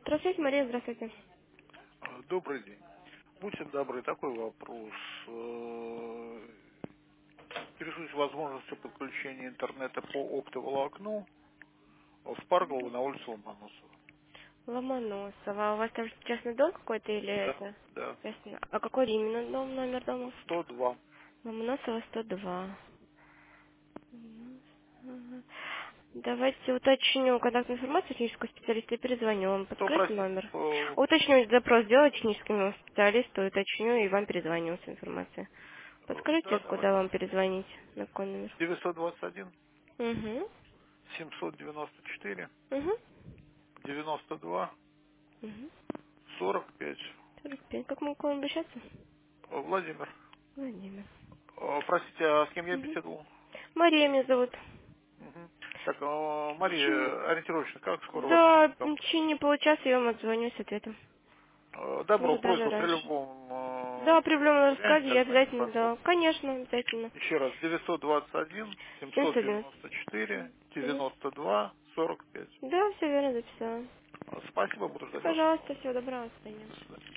Здравствуйте, Мария, здравствуйте. Добрый день. Будьте добры, такой вопрос. Интересуюсь возможностью подключения интернета по оптоволокну в Парково на улице Ломоносова. Ломоносова. У вас там частный дом какой-то или Да, это? да. Ясно. А какой именно дом, номер дома? 102. Ломоносова 102. Мгм. Давайте уточню контактную информацию технического специалиста и перезвоню вам. Кто, Подскажите простите, номер. по Уточню запрос, сделаю техническому специалисту, уточню и вам перезвоню с информацией. Подскажите, да, куда давайте. вам перезвонить? На какой номер? 921 Угу. 794 Угу. 92 Угу. 45. 45. Как могу к вам обращаться? Владимир. Владимир. Простите, а с кем я Угу. беседовал? Мария меня зовут. Мгм. Так, В течение- Мария, ориентировочно, как скоро вас Да, ждем? в течение получаса я вам отзвоню с ответом. Добро, Может, даже просьба при раньше. любом Да, при любом раскладе варианте я отзвонить, обязательно, да. пожалуйста. Конечно, обязательно. Еще раз, 921 71. 794 Мгм. 92 45. Да, все верно записала. Спасибо, буду ждать вашего Пожалуйста, звонка. всего доброго, до свидания. До свидания.